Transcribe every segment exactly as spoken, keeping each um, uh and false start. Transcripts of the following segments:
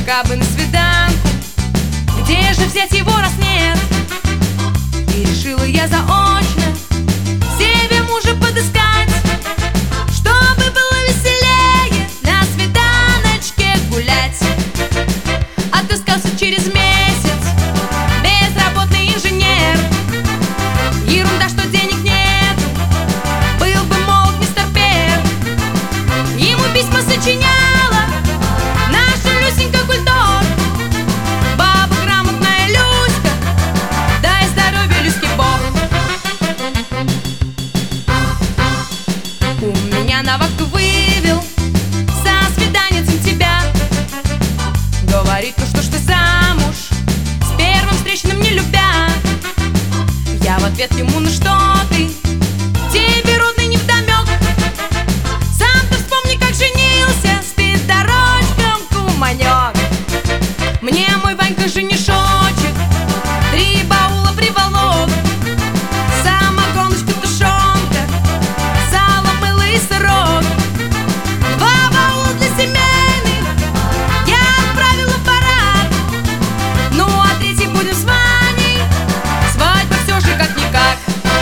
пока бы на свиданку. Где же взять его, раз нет? И решила я заочно себе мужа подыскать, чтобы было веселее на свиданочке гулять. Отыскался через месяц безработный инженер. Ерунда, что денег нет, был бы молод мистер Пер. Ему письма сочиняла наша Люсенька Культор. Баба грамотная Люська, дай здоровья Люське Бог. У меня на вахту вывел со свиданицем тебя. Говорит, ну что ж ты замуж с первым встречным не любя. Я в ответ ему, ну что ты, тебе родный невдомек. Сам ты вспомни, как женился, спит дорожком куманек. Мне мой Ванька женишочек три баула приволок: самогоночка, тушенка, сало, мыло и сырок. Два баула для семейных я отправила в барак. Ну а третий будем с Ваней, свадьба все же как-никак.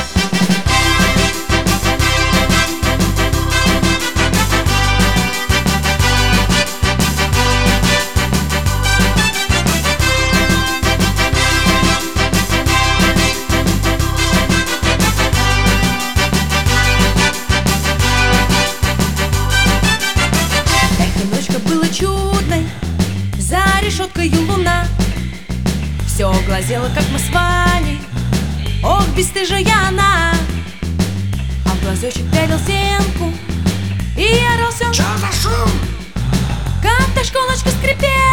Ночка была чудной, за решеткой луна. Все глазела, как мы с Ваней, ох, бесстыжая она. А в глазочек пялил зенку и орал все: Чё за шум? как та школочка скрипела.